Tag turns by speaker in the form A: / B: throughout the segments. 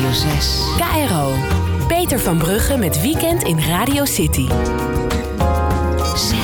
A: Radio 6.
B: KRO. Peter van Brugge met Weekend in Radio City.
A: 6.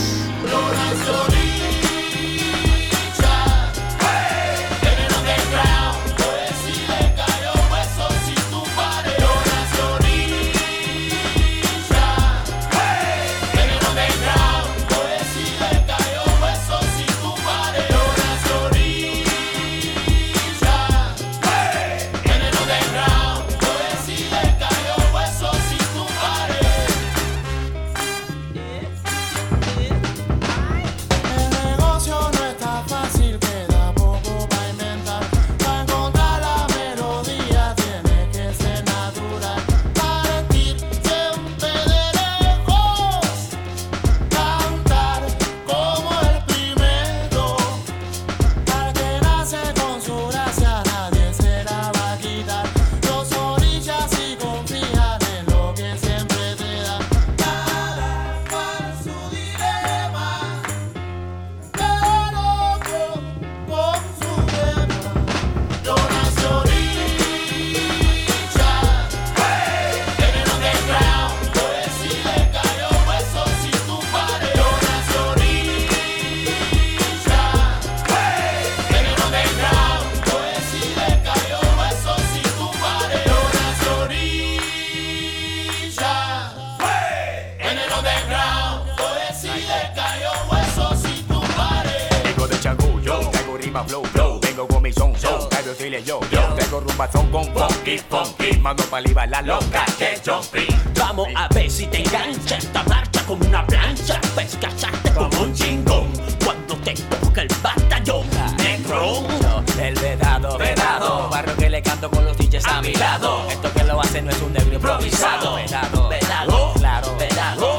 C: La loca que jumpy. Vamos a ver si te engancha esta marcha como una plancha. Pues cachaste como un chingón cuando te toca el batallón. Negro,
D: el vedado, barrio que le canto con los DJs a mi lado. Esto que lo hace no es un negro improvisado. Vedado, claro, vedado.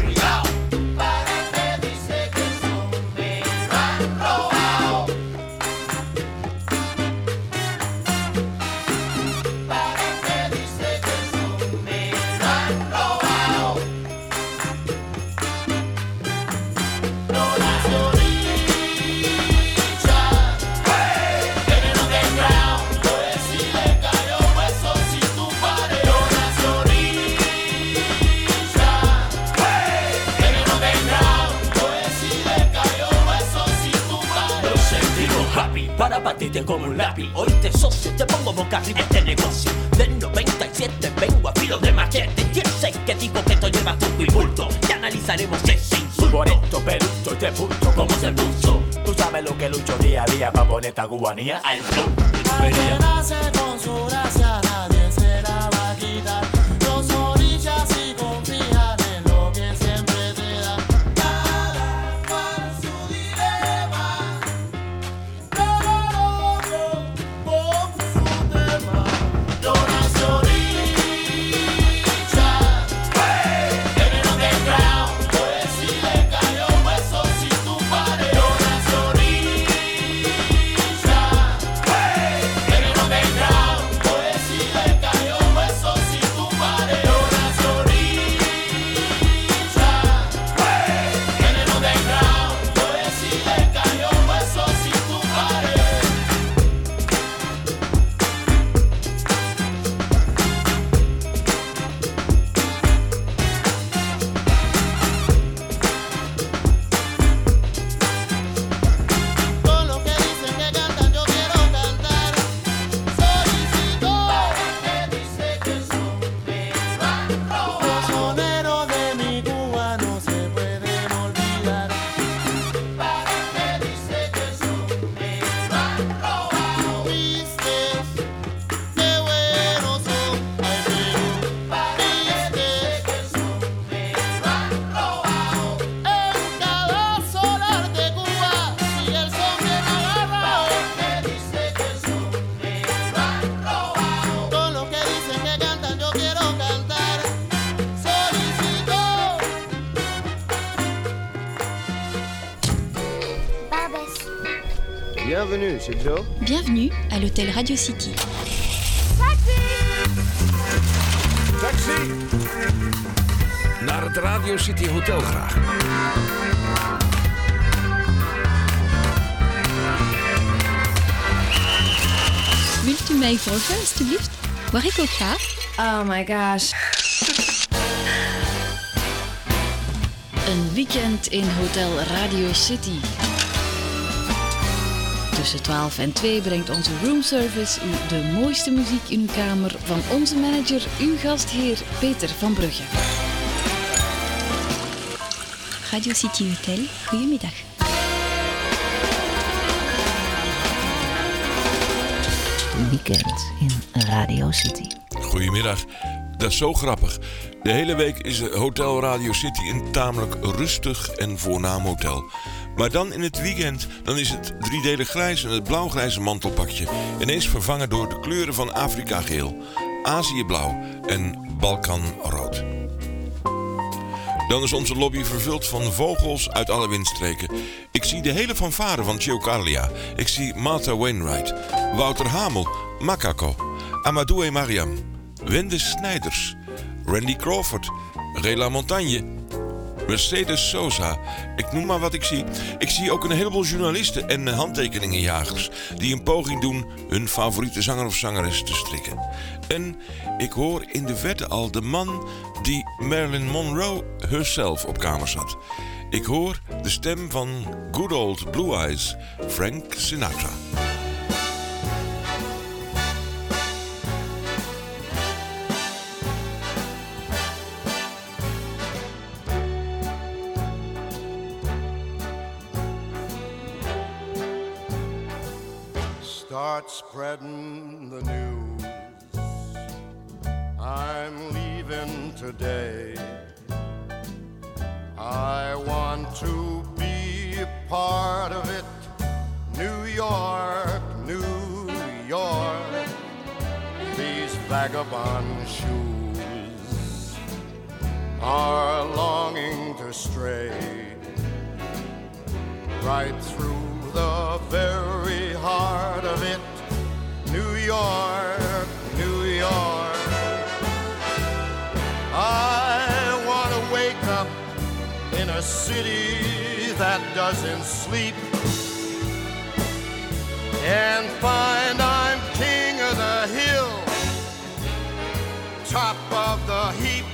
C: Para batirte como un lápiz. Hoy te socio, te pongo boca arriba este negocio. Del 97 vengo a filo de machete. Yo sé que digo que esto lleva truco y bulto. Y analizaremos ese insulto.
D: Por esto, perucho, te punto.
C: ¿Cómo se puso?
D: Tú sabes lo que lucho día a día pa' poner esta cubanía
C: al flow.
E: Al que nace con su gracia, nadie se la va a quitar. Los orillas y confían en lo que siempre te da. Cada cual su dilema.
F: Bienvenue, c'est Joe.
G: Bienvenue à l'hôtel Radio City.
H: Taxi! Naar het Radio City Hotel graag.
G: Wilt u mij volgen, alstublieft? Waar ik ook ga?
A: Oh my gosh.
G: Een weekend in Hotel Radio City. Tussen 12 en 2 brengt onze roomservice u de mooiste muziek in uw kamer van onze manager, uw gastheer Peter van Brugge.
I: Radio City Hotel, goedemiddag.
J: Weekend in Radio City.
H: Goedemiddag. Dat is zo grappig. De hele week is Hotel Radio City een tamelijk rustig en voornaam hotel. Maar dan in het weekend, dan is het driedelig grijs en het blauwgrijze mantelpakje ineens vervangen door de kleuren van Afrika geel, Azië blauw en Balkan rood. Dan is onze lobby vervuld van vogels uit alle windstreken. Ik zie de hele fanfare van Chiocalia. Ik zie Martha Wainwright, Wouter Hamel, Makako, Amadou en Mariam, Wende Snijders, Randy Crawford, Rela Montagne, Mercedes Sosa. Ik noem maar wat ik zie. Ik zie ook een heleboel journalisten en handtekeningenjagers die een poging doen hun favoriete zanger of zangeres te strikken. En ik hoor in de verte al de man die Marilyn Monroe herself op kamers had. Ik hoor de stem van good old Blue Eyes, Frank Sinatra.
E: Start spreading the news. I'm leaving today. I want to be a part of it. New York, New York. These vagabond shoes are longing to stray right through the very heart of it. New York, New York. I want to wake up in a city that doesn't sleep and find I'm king of the hill, top of the heap.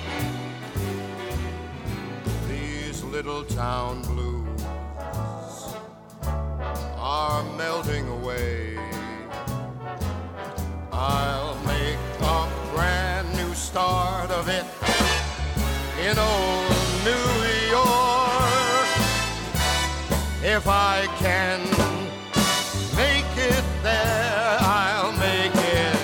E: These little town blues are melting away. I'll make a brand new start of it in old New York. If I can make it there, I'll make it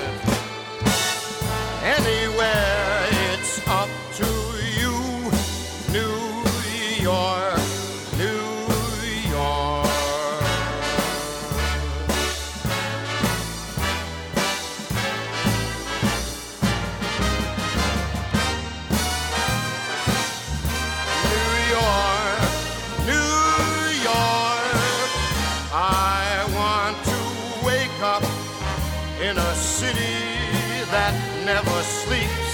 E: anywhere. It's up to you, New York, New York. In a city that never sleeps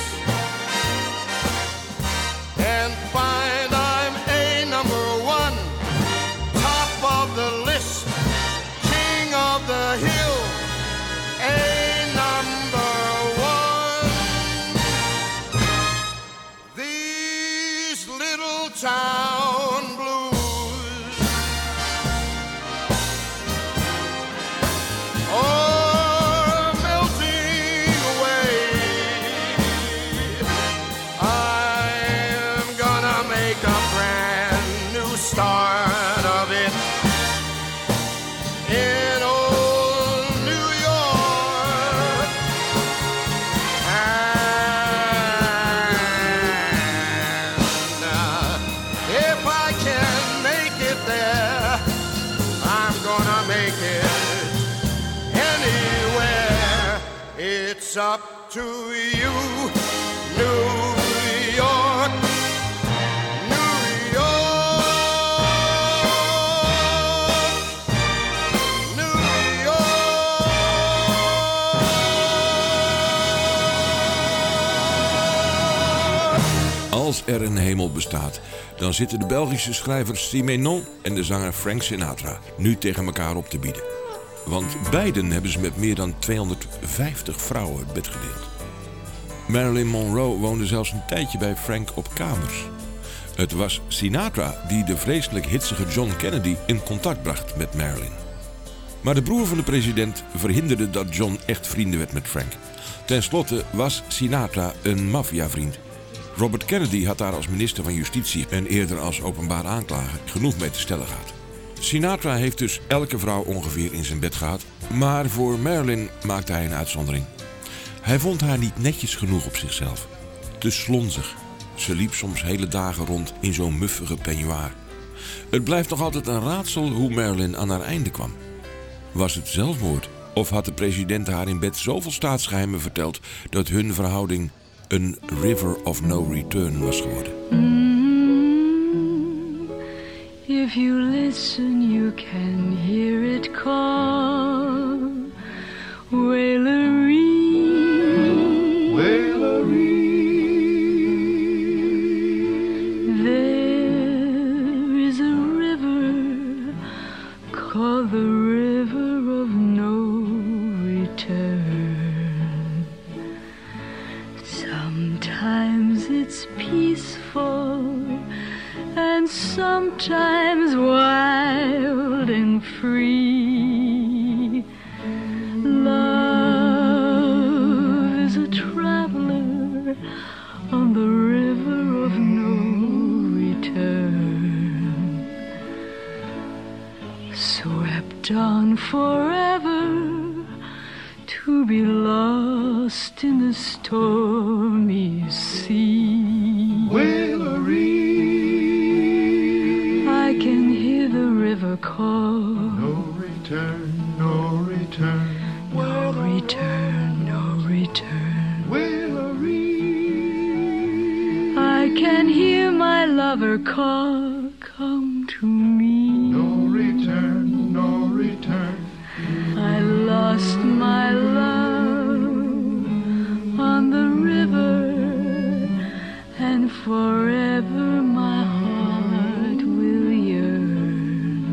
E: and find I'm a number one, top of the list, king of the hill, a number one. These little town blues, oh, start of it in old New York. And if I can make it there, I'm gonna make it anywhere. It's up to you, New York.
H: Als er een hemel bestaat, dan zitten de Belgische schrijver Simenon en de zanger Frank Sinatra nu tegen elkaar op te bieden. Want beiden hebben ze met meer dan 250 vrouwen het bed gedeeld. Marilyn Monroe woonde zelfs een tijdje bij Frank op kamers. Het was Sinatra die de vreselijk hitsige John Kennedy in contact bracht met Marilyn. Maar de broer van de president verhinderde dat John echt vrienden werd met Frank. Ten slotte was Sinatra een maffiavriend. Robert Kennedy had daar als minister van Justitie en eerder als openbaar aanklager genoeg mee te stellen gehad. Sinatra heeft dus elke vrouw ongeveer in zijn bed gehad, maar voor Marilyn maakte hij een uitzondering. Hij vond haar niet netjes genoeg op zichzelf. Te slonzig. Ze liep soms hele dagen rond in zo'n muffige peignoir. Het blijft nog altijd een raadsel hoe Marilyn aan haar einde kwam. Was het zelfmoord? Of had de president haar in bed zoveel staatsgeheimen verteld dat hun verhouding een river of no return was geworden?
K: If you listen, you can hear it call. Wailerie, Wailerie. There is a river called the river of no return. Sometimes it's peaceful and sometimes wild and free. Love is a traveler on the river of no return, swept on forever to be lost in the stormy sea. Wailerie, I can hear the river call. No return, no return, no return, no return. Wailerie, I can hear my lover call. Come to me. No return, no return. I lost my love on the river, and forever my heart will yearn.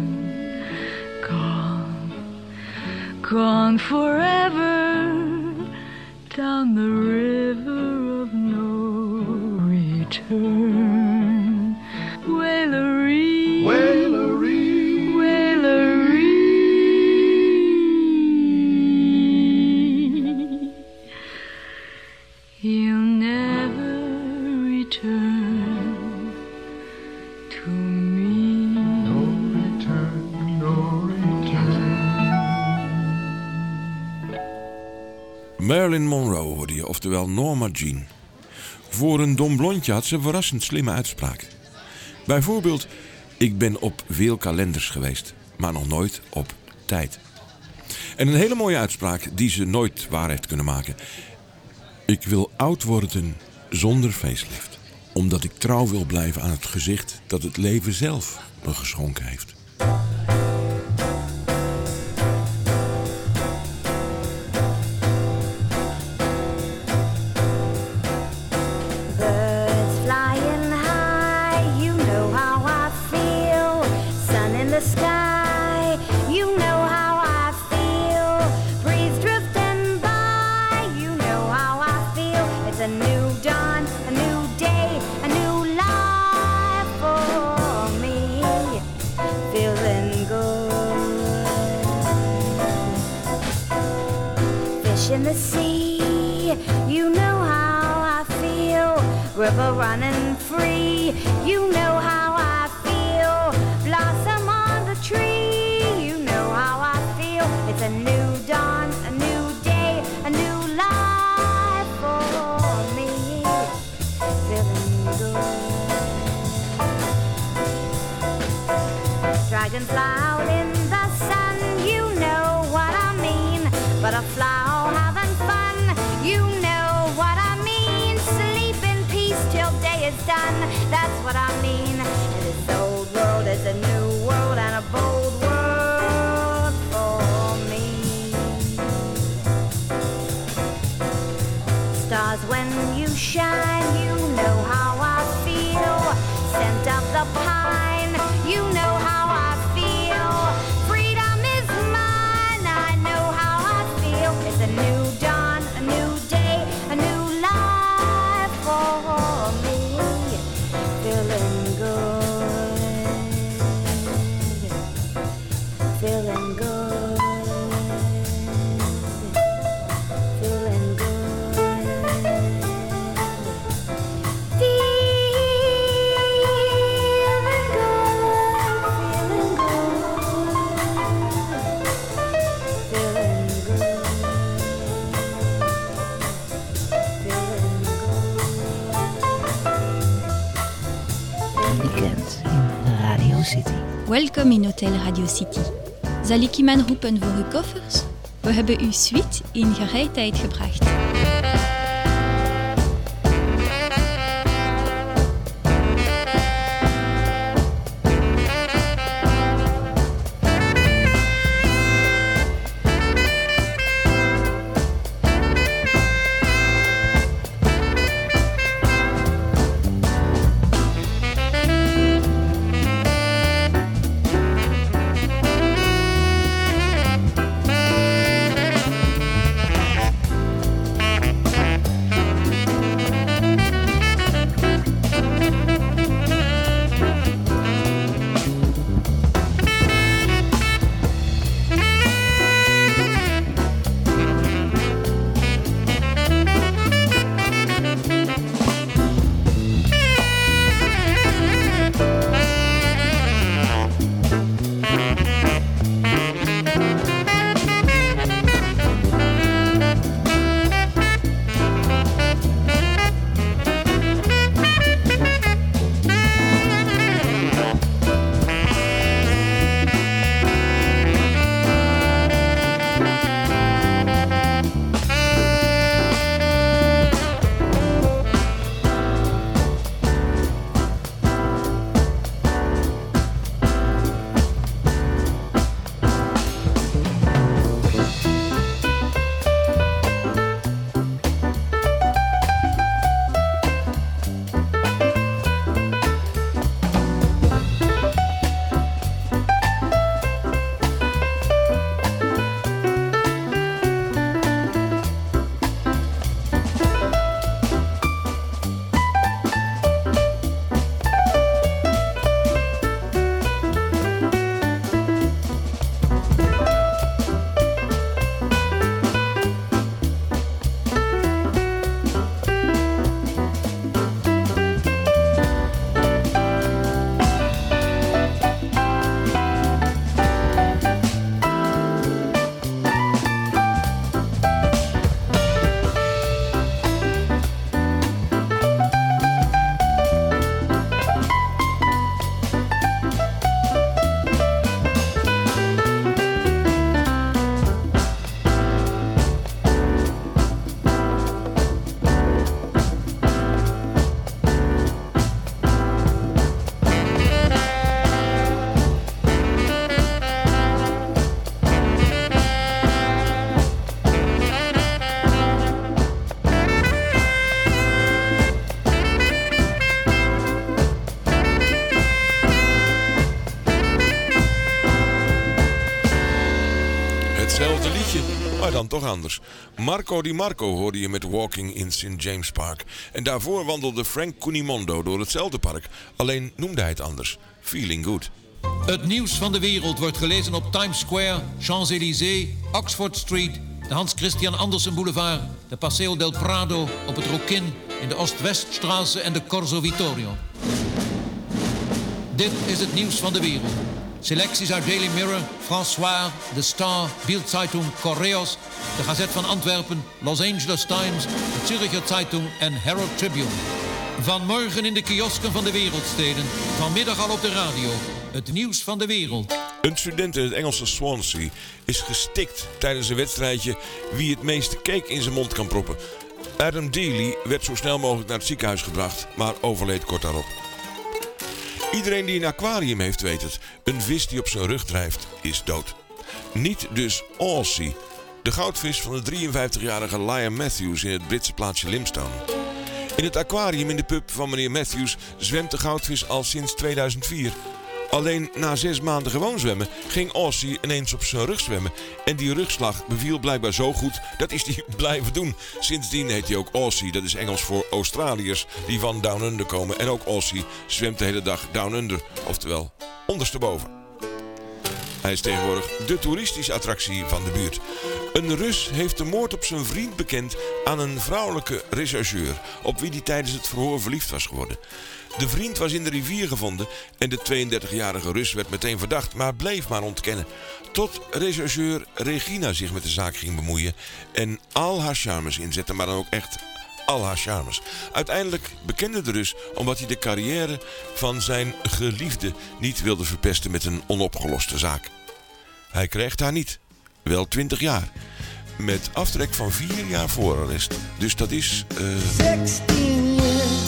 K: Gone forever down the river of no return. Wailerie, Wailerie, Wailerie. He'll never return to me. No return, no return.
H: Marilyn Monroe hoorde je, oftewel Norma Jean. Voor een dom blondje had ze verrassend slimme uitspraken. Bijvoorbeeld, ik ben op veel kalenders geweest, maar nog nooit op tijd. En een hele mooie uitspraak die ze nooit waar heeft kunnen maken. Ik wil oud worden zonder facelift, omdat ik trouw wil blijven aan het gezicht dat het leven zelf me geschonken heeft.
L: In the sea, you know how I feel. River running free, you know how I feel. Blossom on the tree, you know how I feel. It's a new dawn, a new day, a new life for me. Feeling good. Dragonfly out in the sun, you know what I mean. Butterfly having fun, you know what I mean. Sleep in peace till day is done, that's what I mean. And this old world is a new world and a bold world for me. Stars when you shine, you know how I feel. Scent of the pine, you know how I feel. Freedom is mine, I know how I feel. It's a new dawn, a new day, a new life.
J: City.
I: Welkom in Hotel Radio City. Zal ik iemand roepen voor uw koffers? We hebben uw suite in gereedheid gebracht.
H: Hetzelfde liedje, maar dan toch anders. Marco Di Marco hoorde je met Walking in St. James Park. En daarvoor wandelde Frank Cunimondo door hetzelfde park. Alleen noemde hij het anders. Feeling Good.
M: Het nieuws van de wereld wordt gelezen op Times Square, Champs-Élysées, Oxford Street, de Hans Christian Andersen Boulevard, de Paseo del Prado, op het Rokin, in de Oost-Weststraße en de Corso Vittorio. Dit is het nieuws van de wereld. Selecties uit Daily Mirror, François, The Star, Bild-Zeitung, Correos, de Gazette van Antwerpen, Los Angeles Times, de Zürcher Zeitung en Herald Tribune. Vanmorgen in de kiosken van de wereldsteden, vanmiddag al op de radio. Het nieuws van de wereld.
H: Een student in het Engelse Swansea is gestikt tijdens een wedstrijdje wie het meeste cake in zijn mond kan proppen. Adam Dealey werd zo snel mogelijk naar het ziekenhuis gebracht, maar overleed kort daarop. Iedereen die een aquarium heeft weet het. Een vis die op zijn rug drijft is dood. Niet dus Aussie, de goudvis van de 53-jarige Liam Matthews in het Britse plaatsje Limestone. In het aquarium in de pub van meneer Matthews zwemt de goudvis al sinds 2004. Alleen na 6 maanden gewoon zwemmen ging Aussie ineens op zijn rug zwemmen. En die rugslag beviel blijkbaar zo goed, dat is hij blijven doen. Sindsdien heet hij ook Aussie, dat is Engels voor Australiërs die van Down Under komen. En ook Aussie zwemt de hele dag Down Under, oftewel ondersteboven. Hij is tegenwoordig de toeristische attractie van de buurt. Een Rus heeft de moord op zijn vriend bekend aan een vrouwelijke rechercheur, op wie hij tijdens het verhoor verliefd was geworden. De vriend was in de rivier gevonden en de 32-jarige Rus werd meteen verdacht, maar bleef maar ontkennen. Tot rechercheur Regina zich met de zaak ging bemoeien en al haar charmes inzette, maar dan ook echt al haar charmes. Uiteindelijk bekende de Rus omdat hij de carrière van zijn geliefde niet wilde verpesten met een onopgeloste zaak. Hij krijgt haar niet. Wel 20 jaar. Met aftrek van 4 jaar voorarrest. Dus dat is...
E: 16 years.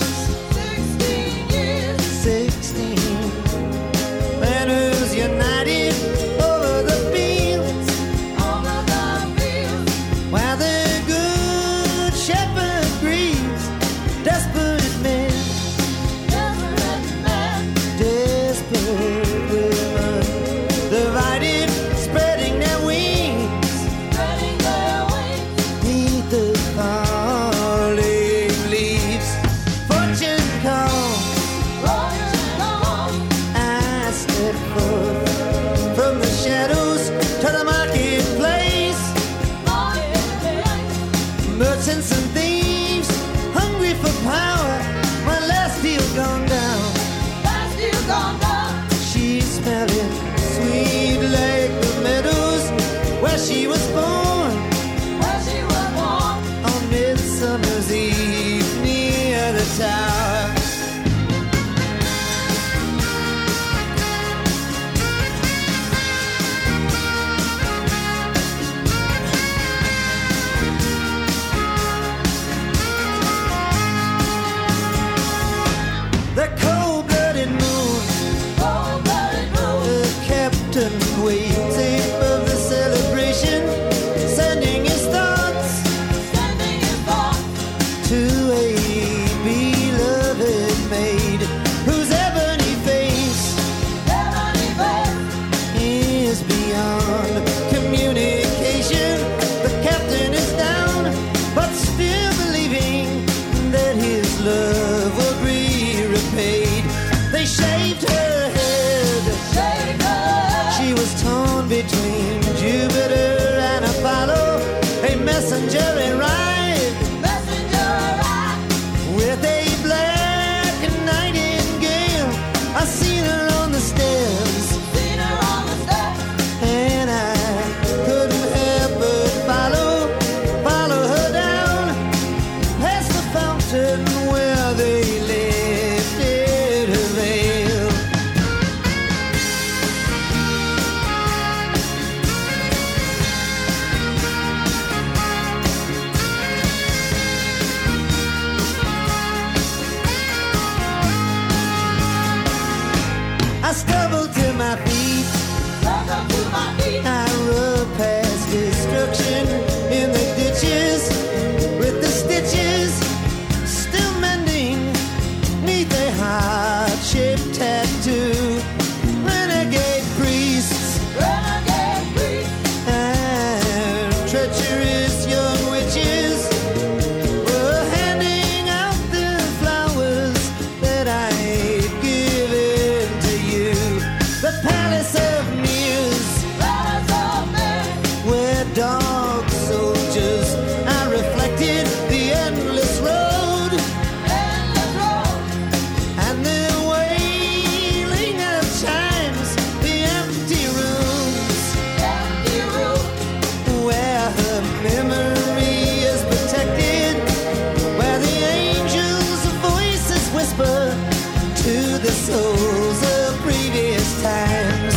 E: 16. Man who's united over the fields. While the good shepherd grieves. Desperate men. Desperate women. Divided, spreading their wings. Neath the falling leaves. Fortune calls. I step forth from the shadows to the marketplace. Merchants and thieves, hungry for power. My last deal gone down. She's smelling sweet like the meadows where she was born. On Midsummer's Eve near the tower. The cold-blooded moon, the captain waiting of the celebration, sending his thoughts to a beloved maid whose ebony face is beyond communication. The captain is down, but still believing that his love will be repaid. They shaved her head. She was torn between Jupiter and Apollo. A messenger in ride with a black nightingale. I seen her on the stairs, and I couldn't help but follow her down past the fountain where they lifted her veil. I stumbled to my feet. I rode past destruction in the ditches with the stitches still mending neath a heart-shaped tattoo. Renegade priests and treacherous young witches were handing out the flowers that I'd given to you. The palace of Muse, where dog soldiers I reflected the endless road and the wailing of chimes, the empty rooms where her memory is protected, where the angels' voices whisper to the souls of previous times.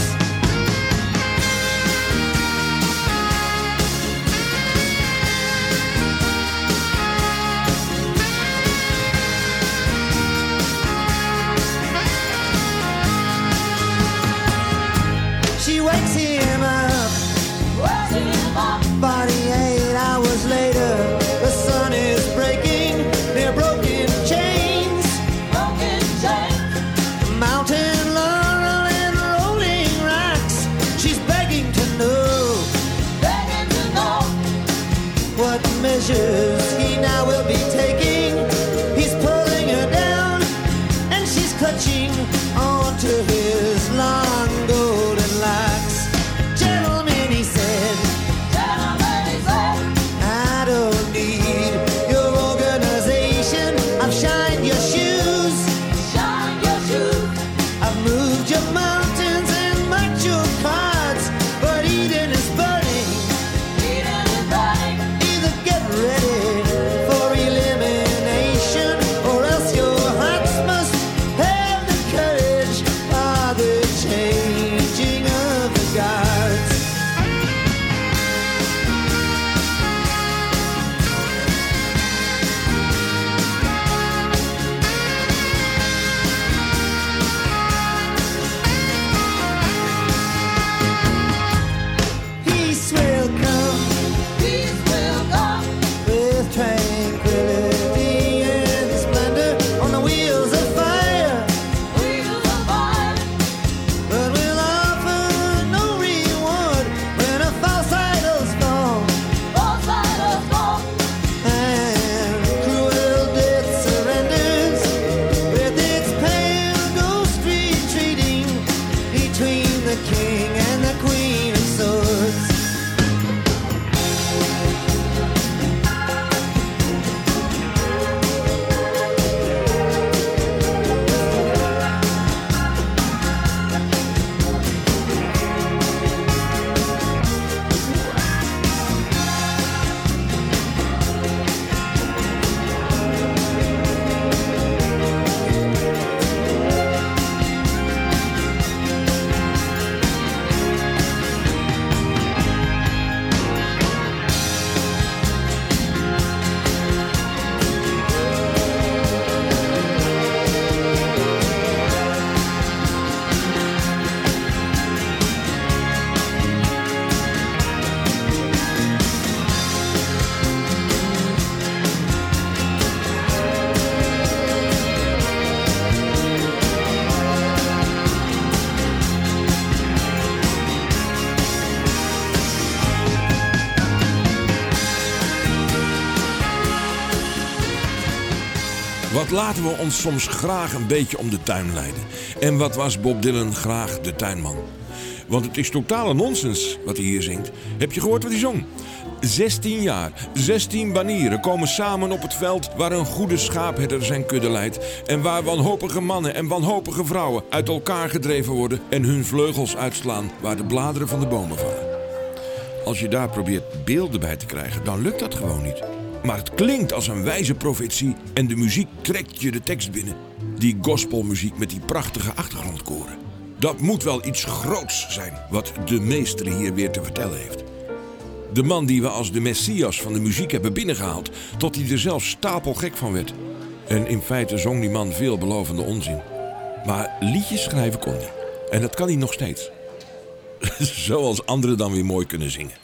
H: Wat laten we ons soms graag een beetje om de tuin leiden? En wat was Bob Dylan graag de tuinman? Want het is totale nonsens wat hij hier zingt. Heb je gehoord wat hij zong? 16 jaar, 16 banieren komen samen op het veld waar een goede schaapherder zijn kudde leidt en waar wanhopige mannen en wanhopige vrouwen uit elkaar gedreven worden en hun vleugels uitslaan waar de bladeren van de bomen vallen. Als je daar probeert beelden bij te krijgen, dan lukt dat gewoon niet. Maar het klinkt als een wijze profetie en de muziek trekt je de tekst binnen. Die gospelmuziek met die prachtige achtergrondkoren. Dat moet wel iets groots zijn wat de meester hier weer te vertellen heeft. De man die we als de Messias van de muziek hebben binnengehaald, tot hij er zelfs stapelgek van werd. En in feite zong die man veelbelovende onzin. Maar liedjes schrijven kon hij. En dat kan hij nog steeds. Zoals anderen dan weer mooi kunnen zingen.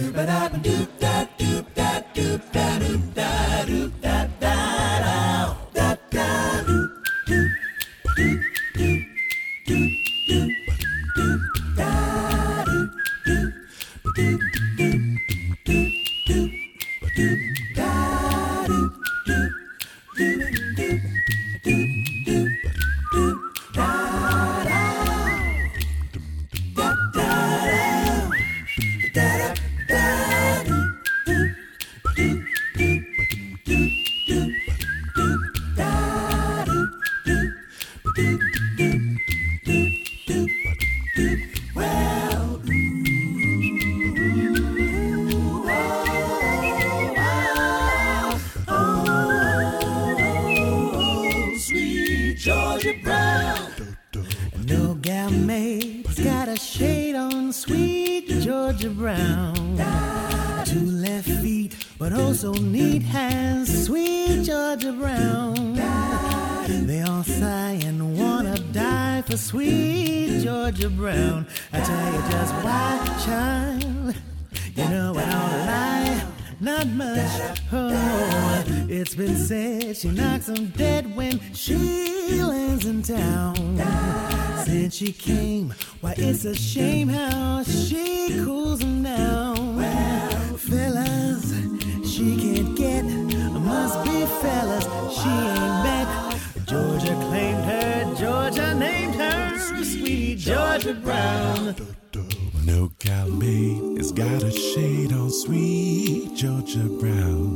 E: She knocks them dead when she lands in town. Since she came, why it's a shame how she cools them down. Well, fellas, she can't get, must be fellas she ain't met. Georgia claimed her, Georgia named her, sweet Georgia Brown.
N: No gal made has got a shade on sweet Georgia Brown.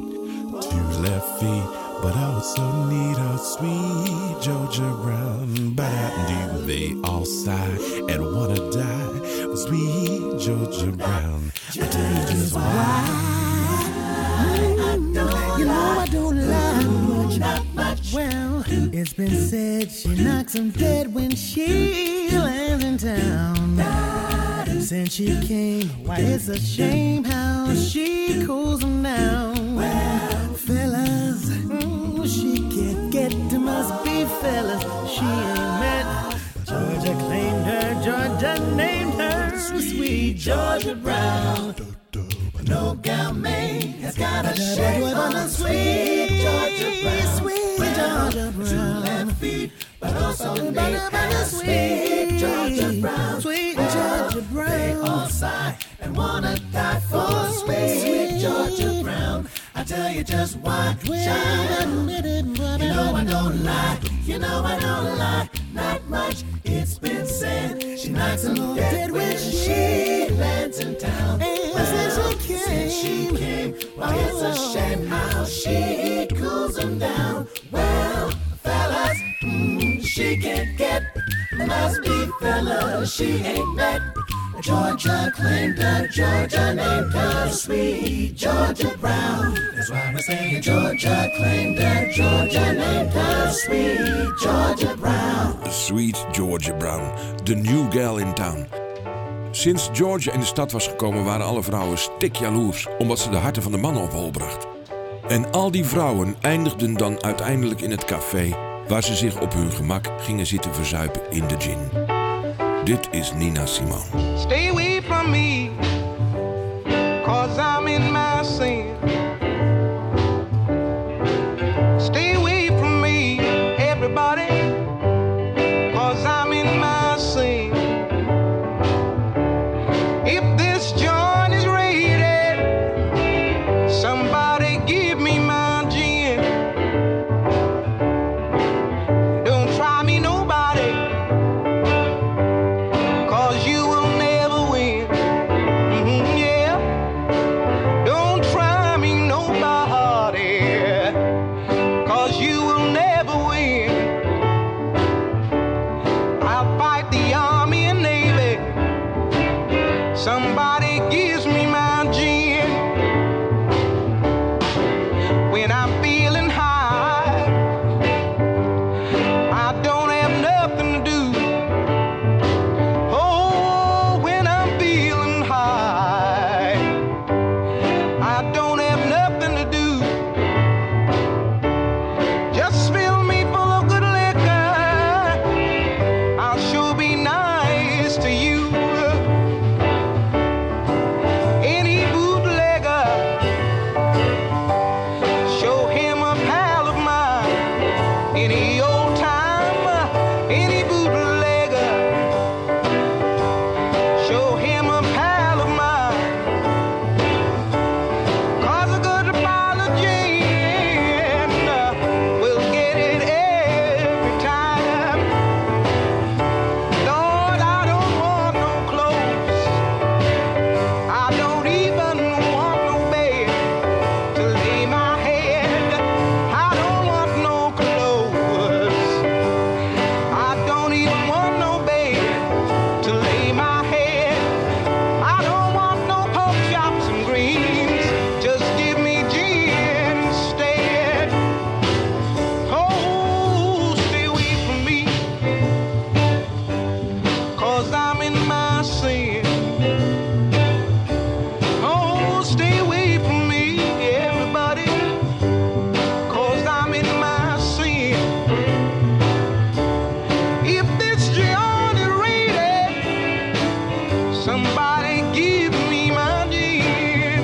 N: Two left feet, but also need a sweet Georgia Brown. But do they all sigh and wanna die for sweet Georgia Brown?
E: I tell you just why. You know I don't lie much, not much. Well, it's been said she knocks them dead when she lands in town. Since she came, why it's a shame how she cools them down. Well, fellas, she can't get to, must be fellas she ain't met. Georgia claimed her, Georgia named her, sweet Georgia Brown. No gal May has got a shame on a sweet Georgia Brown. Sweet Georgia Brown. Two left feet, but also need a sweet Georgia Brown. Sweet Georgia Brown. They all sigh and wanna die for sweet Georgia Brown. I tell you just why, child. You know I don't lie, you know I don't lie, not much. It's been said she knocks them dead when she lands in town. Since she came, why it's a shame how she cools them down. Well, fellas, she can't get, must be fellas she ain't met. Georgia claimed her, Georgia named her, sweet Georgia Brown. That's why we're saying Georgia claimed her, Georgia named her, sweet Georgia Brown.
H: Sweet Georgia Brown, the new gal in town. Sinds Georgia in de stad was gekomen waren alle vrouwen stikjaloers omdat ze de harten van de mannen op hol bracht. En al die vrouwen eindigden dan uiteindelijk in het café waar ze zich op hun gemak gingen zitten verzuipen in de gin. Dit is Nina Simone.
O: Stay away from me, 'cause I'm in my sin. Stay away from me, everybody, 'cause I'm in my sin. If this joint is rated, somebody give me my gin. feeling high, I don't have nothing to do. Oh, when I'm feeling high, I don't have nothing to do. Just fill me full of good liquor, I'll sure be nice to you. Any bootlegger, show him a pal of mine. Any old time, any bootlegger, show him a pal of mine. 'Cause a good bottle of gin will get it every time. Lord, I don't want no clothes, I don't even want no bed to lay my head. I don't want no clothes, I don't even want no bed to lay my head. I don't want no pork chops and greens, just give me gin instead. Oh, stay away from me, 'cause I'm in my sin. Oh, stay away from me, everybody, 'cause I'm in my sin. If this John is rated, somebody give me my gin.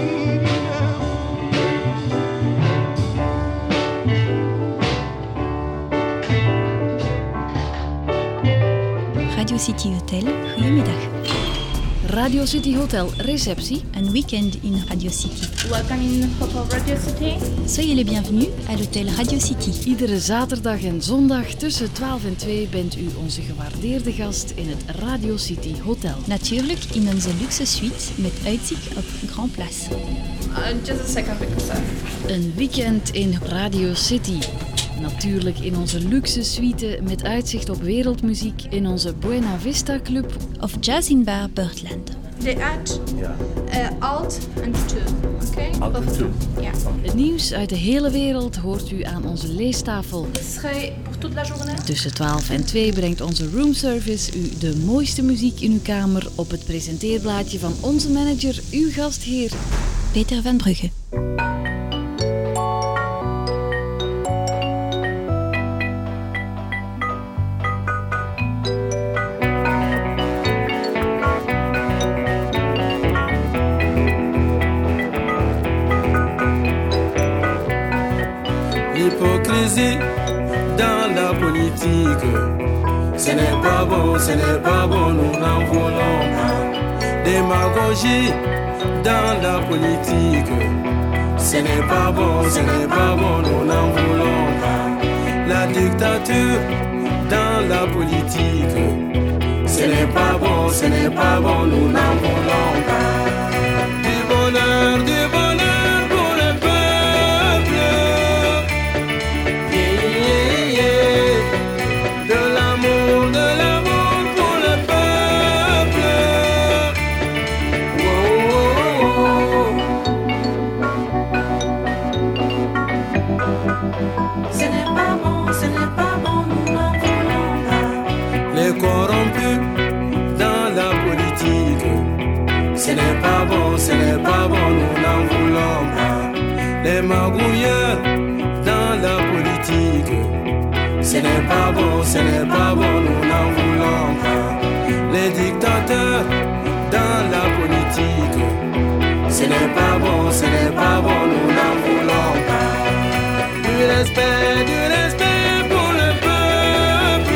I: Radio City Hotel, goedemiddag.
G: Radio City Hotel receptie.
I: Un week-end in Radio City.
P: Welcome in Hotel Radio City.
I: Soyez les bienvenus à l'Hôtel Radio City.
G: Iedere zaterdag en zondag tussen 12 en 2 bent u onze gewaardeerde gast in het Radio City Hotel.
I: Natuurlijk in onze luxe suite met uitzicht op Grand Place.
P: Just a second, because
G: Een weekend in Radio City. Natuurlijk in onze luxe suite met uitzicht op wereldmuziek in onze Buena Vista Club.
I: Of Jazz in Bar Birdland.
P: they add alt and to. Okay?
Q: Alt and to.
P: Ja.
G: Het nieuws uit de hele wereld hoort u aan onze leestafel.
P: Pour toute la journée.
G: Tussen 12 en 2 brengt onze roomservice u de mooiste muziek in uw kamer op het presenteerblaadje van onze manager, uw gastheer
I: Peter van Brugge.
R: L'hypocrisie dans la politique, ce n'est pas bon, nous n'en voulons pas. Démagogie dans la politique, ce n'est pas bon, nous n'en voulons pas. La dictature dans la politique, ce n'est pas bon, nous n'en voulons pas. Du bonheur pour le peuple, yeah, yeah. De l'amour pour le peuple, oh. Ce n'est pas bon, nous n'en voulons pas. Les corrompus dans la politique, ce n'est pas bon, nous n'en voulons pas. Les magouilleurs dans la politique, ce n'est pas bon, nous n'en voulons pas. Les dictateurs dans la politique, ce n'est pas bon, nous n'en voulons pas. Du respect pour le peuple,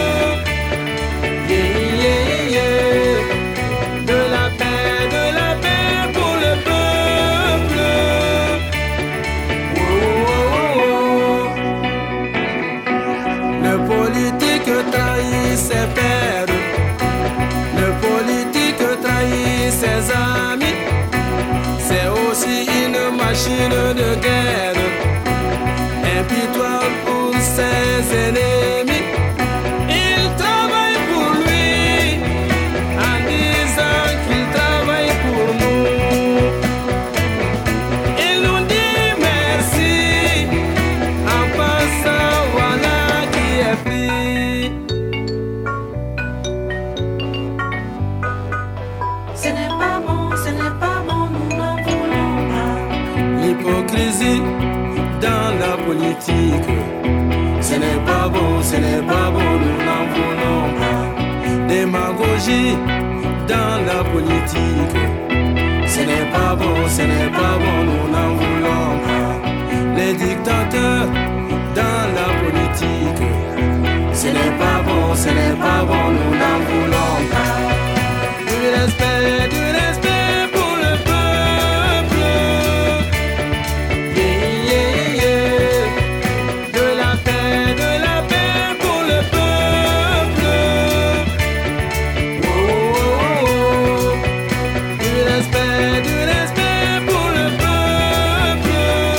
R: yeah, yeah, yeah. De la paix pour le peuple, oh, oh, oh. Le politique trahit ses pairs, le politique trahit ses amis. C'est aussi une machine de guerre, impitoyable pour ses ennemis. Il travaille pour lui, en disant qu'il travaille pour nous. Il nous dit merci, politique. Ce n'est pas bon, ce n'est pas bon, nous n'en voulons pas. Démagogie dans la politique. Ce n'est pas bon, ce n'est pas bon, nous n'en voulons pas. Les dictateurs dans la politique. Ce n'est pas bon, ce n'est pas bon, nous n'en voulons pas. Du respect pour le peuple. Yeah, yeah, yeah. De la paix pour le peuple. Oh, oh, oh. Du respect pour le peuple.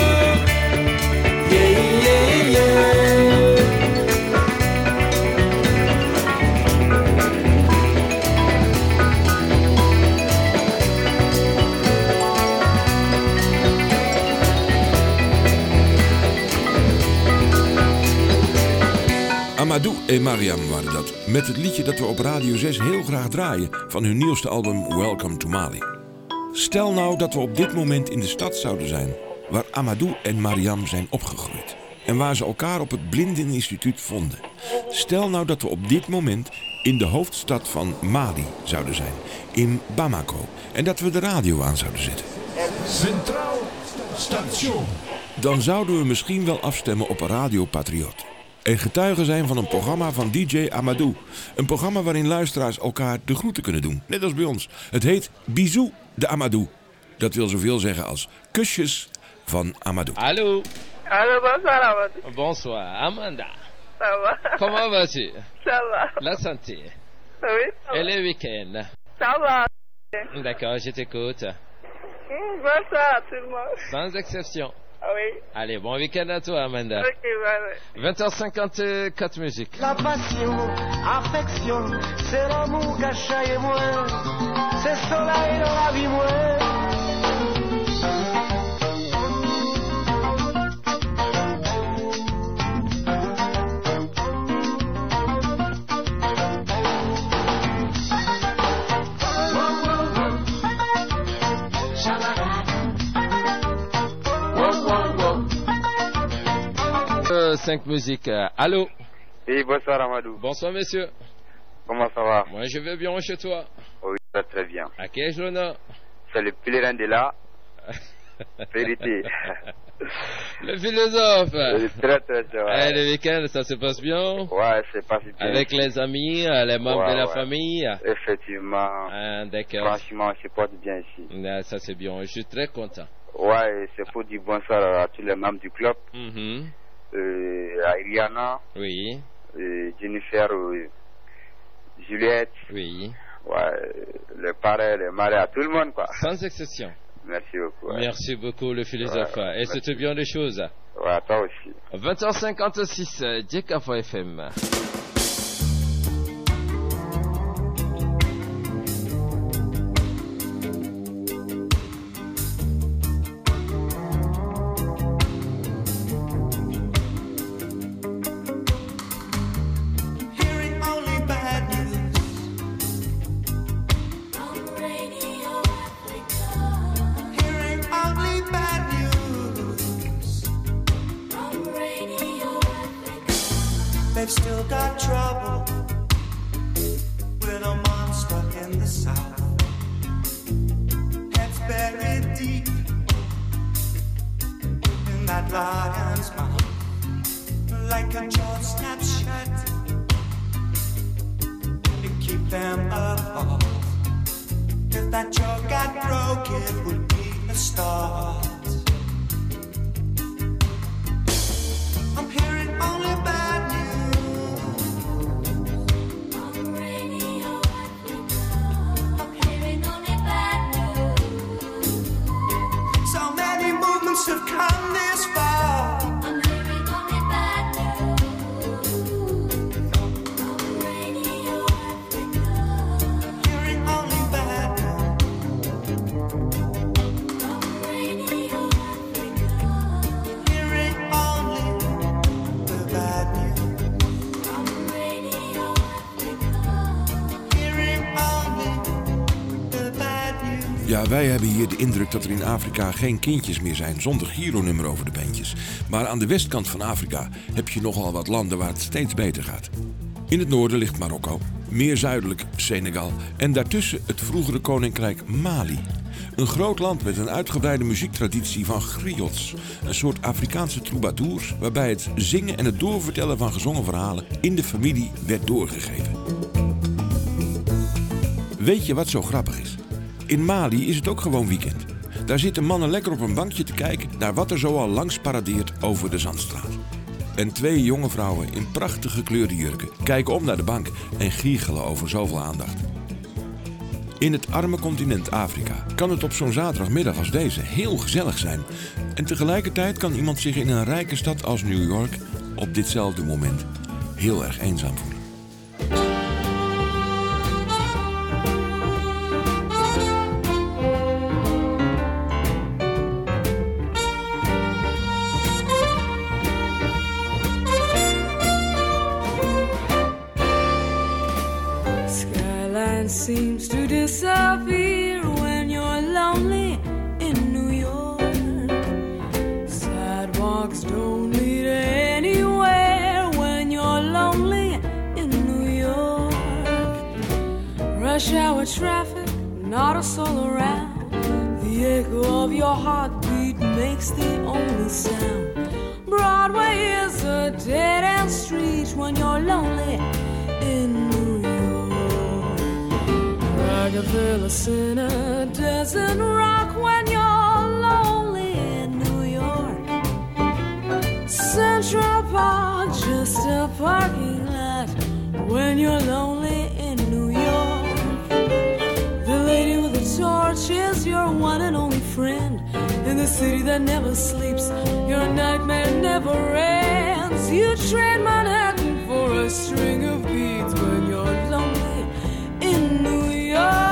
R: Yeah, yeah, yeah.
H: Amadou en Mariam waren dat, met het liedje dat we op Radio 6 heel graag draaien van hun nieuwste album Welcome to Mali. Stel nou dat we op dit moment in de stad zouden zijn, waar Amadou en Mariam zijn opgegroeid en waar ze elkaar op het Blindeninstituut vonden. Stel nou dat we op dit moment in de hoofdstad van Mali zouden zijn, in Bamako, en dat we de radio aan zouden zetten.
Q: Centraal Station.
H: Dan zouden we misschien wel afstemmen op Radio Patriot. En getuigen zijn van een programma van DJ Amadou. Een programma waarin luisteraars elkaar de groeten kunnen doen. Net als bij ons. Het heet Bisou de Amadou. Dat wil zoveel zeggen als kusjes van Amadou.
S: Allô?
T: Allô, bonsoir Amadou.
S: Bonsoir, Amanda.
T: Ça va?
S: Comment vas-tu?
T: Ça va.
S: La santé.
T: Oui, ça va.
S: Et le week-end?
T: Ça va.
S: D'accord, je t'écoute.
T: Bonsoir à tout le monde.
S: Sans exception.
T: Oui.
S: Allez, bon week-end à toi, Amanda.
T: Ok, ouais.
S: 20h54 musique.
U: La passion, affection, c'est l'amour caché et moi. C'est soleil dans la vie, moi.
S: Cinq musiques. Allô?
V: Oui, bonsoir Amadou.
S: Bonsoir monsieur.
V: Comment ça va?
S: Moi je vais bien chez toi.
V: Oui, ça va très bien.
S: À qui ai-je l'honneur?
V: C'est le pèlerin de la vérité.
S: Le philosophe.
V: Très,
S: le week-end, ça se passe bien?
V: Ouais, c'est passé bien.
S: Avec les amis, les membres de la famille?
V: Effectivement.
S: D'accord.
V: Franchement, je porte bien ici.
S: Ça c'est bien, je suis très content.
V: Ouais, c'est pour dire bonsoir à tous les membres du club. À Iriana.
S: Oui.
V: Jennifer, Juliette.
S: Oui.
V: Ouais, les parents, les maris, à tout le monde, quoi.
S: Sans exception.
V: Merci beaucoup. Ouais.
S: Merci beaucoup, le philosophe. Et c'était bien les choses.
V: Ouais, toi aussi.
S: 20h56, Djekafo FM.
W: They've still got trouble with a monster in the south. Heads buried deep in that lion's mouth, like a jaw snapshot to keep them apart. If that jaw got broke, it would be a start. I'm hearing only bad news. Have come this far. I'm hearing only bad news. On Radio Africa. Hearing only bad news. On Radio
H: Ja, wij hebben hier de indruk dat er in Afrika geen kindjes meer zijn zonder gironummer over de bandjes. Maar aan de westkant van Afrika heb je nogal wat landen waar het steeds beter gaat. In het noorden ligt Marokko, meer zuidelijk Senegal en daartussen het vroegere koninkrijk Mali. Een groot land met een uitgebreide muziektraditie van griots. Een soort Afrikaanse troubadours waarbij het zingen en het doorvertellen van gezongen verhalen in de familie werd doorgegeven. Weet je wat zo grappig is? In Mali is het ook gewoon weekend. Daar zitten mannen lekker op een bankje te kijken naar wat er zo al langs paradeert over de Zandstraat. En 2 jonge vrouwen in prachtig gekleurde jurken kijken om naar de bank en giechelen over zoveel aandacht. In het arme continent Afrika kan het op zo'n zaterdagmiddag als deze heel gezellig zijn. En tegelijkertijd kan iemand zich in een rijke stad als New York op ditzelfde moment heel erg eenzaam voelen.
K: Seems to disappear when you're lonely in New York. Sidewalks don't lead anywhere when you're lonely in New York. Rush hour traffic, not a soul around. The echo of your heartbeat makes the only sound. Broadway is a dead-end street when you're lonely in New York. Rockefeller Center doesn't rock when you're lonely in New York. Central Park, just a parking lot when you're lonely in New York. The lady with the torch is your one and only friend. In the city that never sleeps, your nightmare never ends. You trade Manhattan for a string of beads when you're lonely in New York.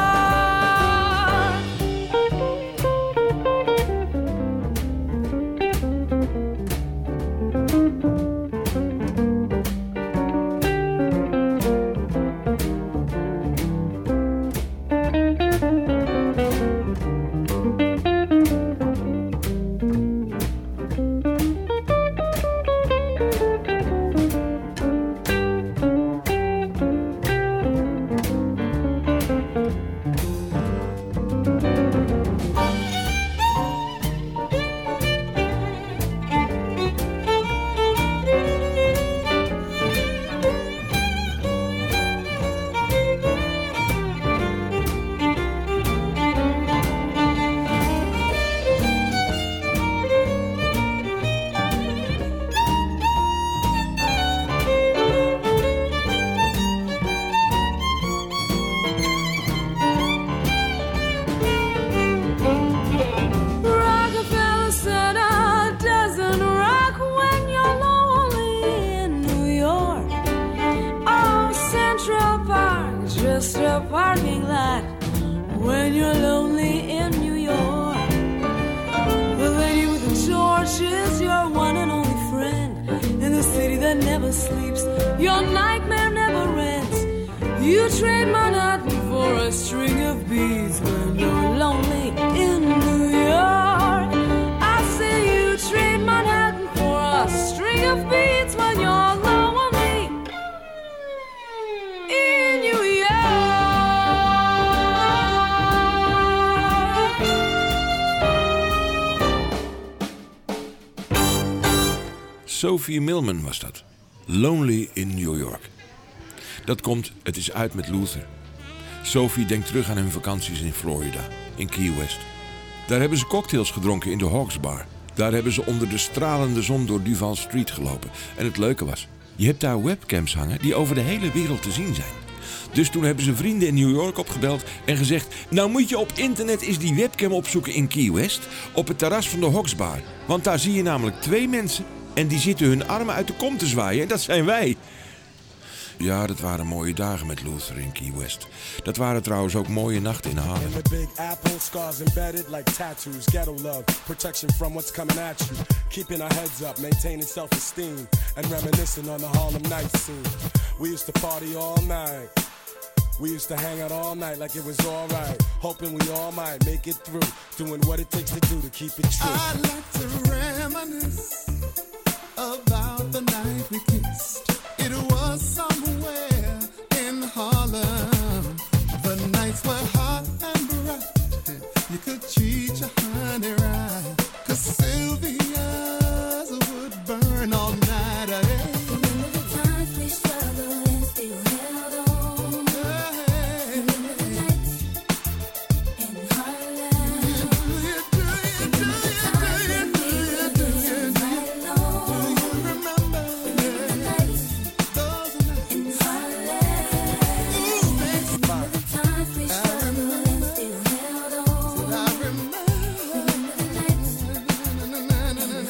H: Sophie Millman was dat. Lonely in New York. Dat komt, het is uit met Luther. Sophie denkt terug aan hun vakanties in Florida, in Key West. Daar hebben ze cocktails gedronken in de Hawks Bar. Daar hebben ze onder de stralende zon door Duval Street gelopen. En het leuke was, je hebt daar webcams hangen die over de hele wereld te zien zijn. Dus toen hebben ze vrienden in New York opgebeld en gezegd, nou moet je op internet eens die webcam opzoeken in Key West, op het terras van de Hawks Bar. Want daar zie je namelijk 2 mensen en die zitten hun armen uit de kom te zwaaien en dat zijn wij. Ja, dat waren mooie dagen met Luther in Key West. Dat waren trouwens ook mooie nachten in Harlem.
B: In the big apple, scars embedded like tattoos. Ghetto love, protection from what's coming at you. Keeping our heads up, maintaining self-esteem. And reminiscing on the Harlem night scene. We used to party all night. We used to hang out all night like it was alright, hoping we all might make it through, doing what it takes to do to keep it true.
R: I'd like to reminisce about the night we kissed. It was somewhere in Harlem. The nights were hot and bright. You could treat your honey right, 'cause Sylvia's would burn all night.
K: Remember the times we struggled and still held on. Remember the nights in Harlem. Remember the times when we would dance night long. Remember the nights in Harlem. Remember the times we struggled and still held on. Remember the nights in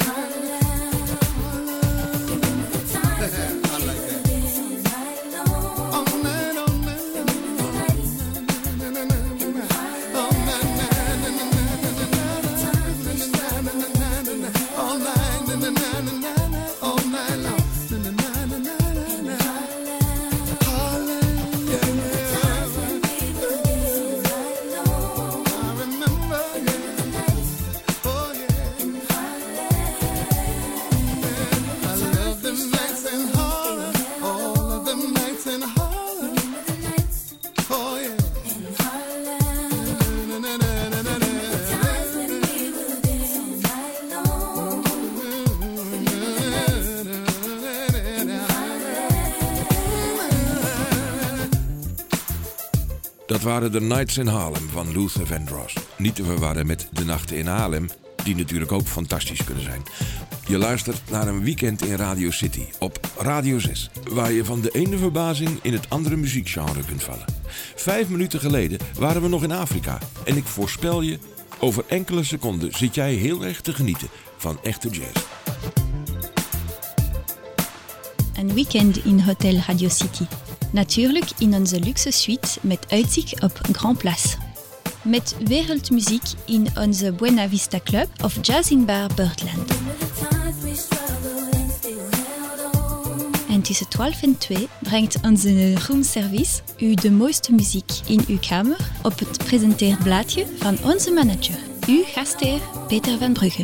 H: Dat waren de Nights in Harlem van Luther Vandross. Niet te verwarren met de Nachten in Haarlem, die natuurlijk ook fantastisch kunnen zijn. Je luistert naar een weekend in Radio City op Radio 6, waar je van de ene verbazing in het andere muziekgenre kunt vallen. 5 minuten geleden waren we nog in Afrika en ik voorspel je, over enkele seconden zit jij heel erg te genieten van echte jazz.
I: Een weekend in Hotel Radio City. Natuurlijk in onze luxe suite met uitzicht op Grand Place. Met wereldmuziek in onze Buena Vista Club of jazz in Bar Birdland. En tussen 12 en 2 brengt onze roomservice u de mooiste muziek in uw kamer op het presenteerblaadje van onze manager, uw gastheer Peter van Brugge.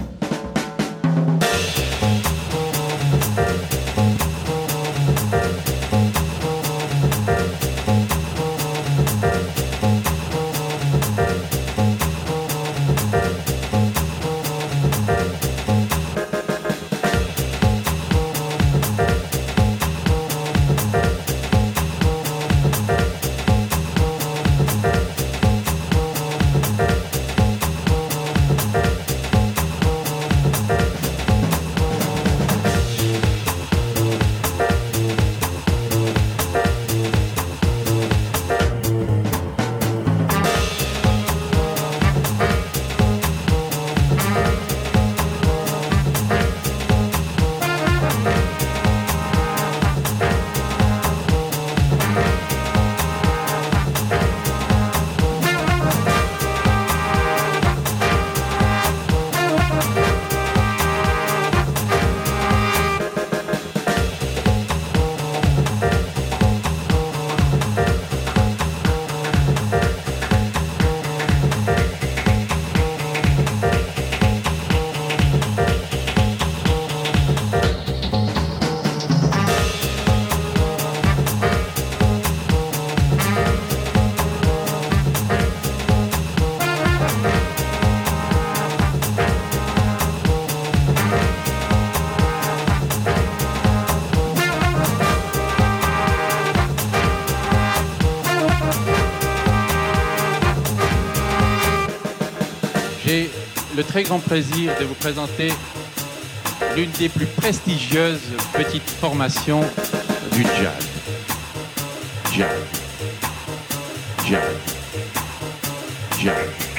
C: J'ai le très grand plaisir de vous présenter l'une des plus prestigieuses petites formations du jazz. Jazz. Jazz. Jazz.